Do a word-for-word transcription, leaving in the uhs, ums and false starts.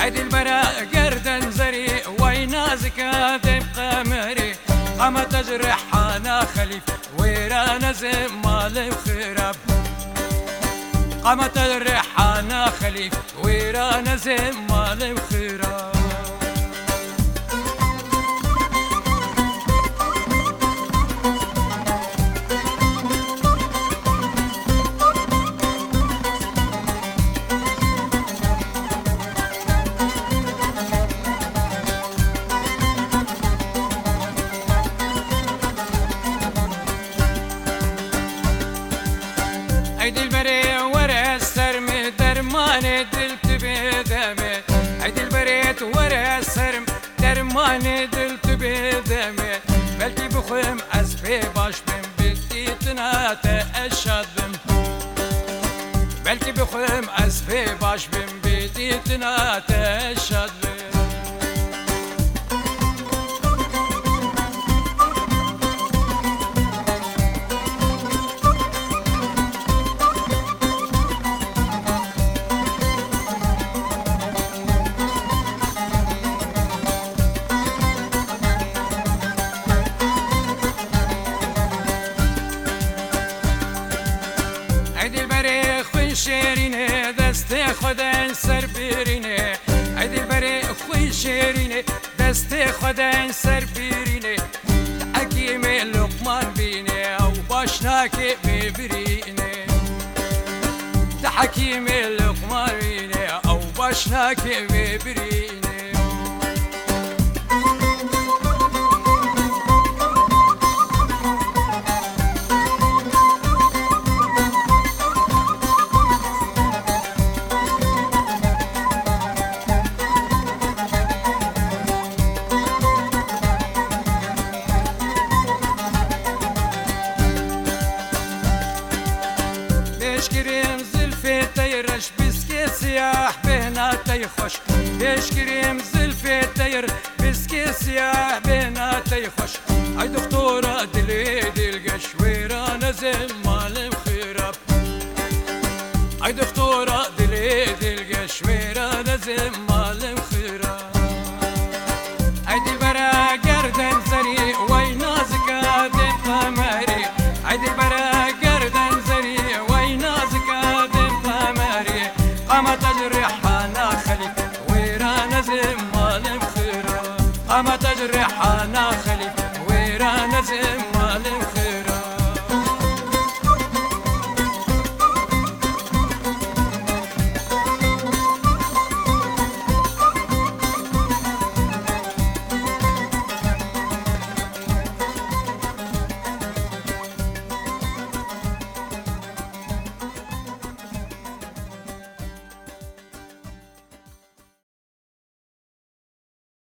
عيد البراء قردن زري وينازك ديم قمري قام تجرح انا خليف ويرانا زمال وخراب قام تجرح انا خليف ويرانا زمال وخراب عيد البري ورا السرم درمان دلت بدمي عيد البريت ورا السرم درمان دلت بدمي بلتي بخم اسبي باش بن بلتي تناتا اشاد بن بلتي بخم اسبي باش بن بلتي تناتا اشاد بن عيد البري خوي شيريني دستي خدن سر بيريني عيد البري خوي شيريني دستي خدن سر بيريني حكيم لقمان بيني او باشناكي ببريني تحكيم لقمان بيني او باشناكي ببريني بيشكريم زلفي تيرش بسكي سياح بهنا تيخش بيشكريم زلفي تير بسكي سياح بهنا تيخش اي دكتورة دلي دلقش ويرانا زمال وخراب اي دكتورة دلي دلقش ويرانا زمال وخراب عيد البرا قردن زري وينازك دين قمري عيد البرا قردن زري وينازك دين قمري قامت